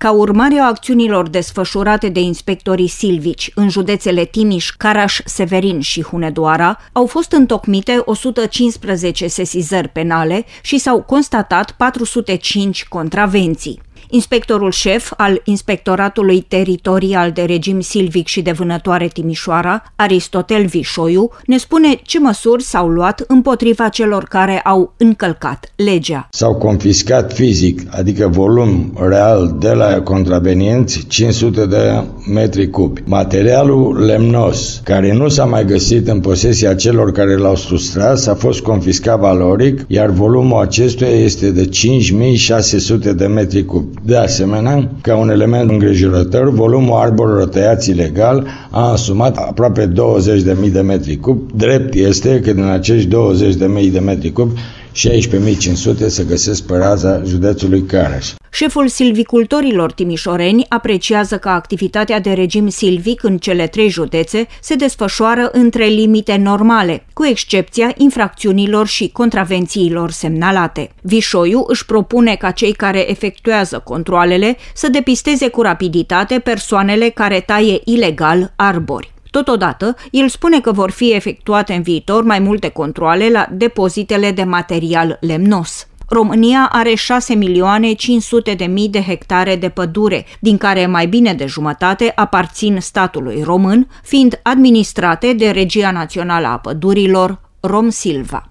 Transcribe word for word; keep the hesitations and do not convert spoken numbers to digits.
Ca urmare a acțiunilor desfășurate de inspectorii silvici în județele Timiș, Caraș, Severin și Hunedoara, au fost întocmite o sută cincisprezece sesizări penale și s-au constatat patru sute cinci contravenții. Inspectorul șef al Inspectoratului Teritorial de Regim Silvic și de Vânătoare Timișoara, Aristotel Vișoiu, ne spune ce măsuri s-au luat împotriva celor care au încălcat legea. S-au confiscat fizic, adică volum real de la contravenienți, cinci sute de metri cubi. Materialul lemnos, care nu s-a mai găsit în posesia celor care l-au sustras, a fost confiscat valoric, iar volumul acestuia este de cinci mii șase sute de metri cubi. De asemenea, ca un element îngrijorător, volumul arborilor tăiați ilegal a asumat aproape douăzeci de mii de metri cub. Drept este că din acești douăzeci de mii de metri cub, șaisprezece mii cinci sute se găsesc pe raza județului Caraș. Șeful silvicultorilor timișoreni apreciază că activitatea de regim silvic în cele trei județe se desfășoară între limite normale, cu excepția infracțiunilor și contravențiilor semnalate. Vișoiu își propune ca cei care efectuează controalele să depisteze cu rapiditate persoanele care taie ilegal arbori. Totodată, el spune că vor fi efectuate în viitor mai multe controale la depozitele de material lemnos. România are șase milioane cinci sute de mii de hectare de pădure, din care mai bine de jumătate aparțin statului român, fiind administrate de Regia Națională a Pădurilor, Romsilva.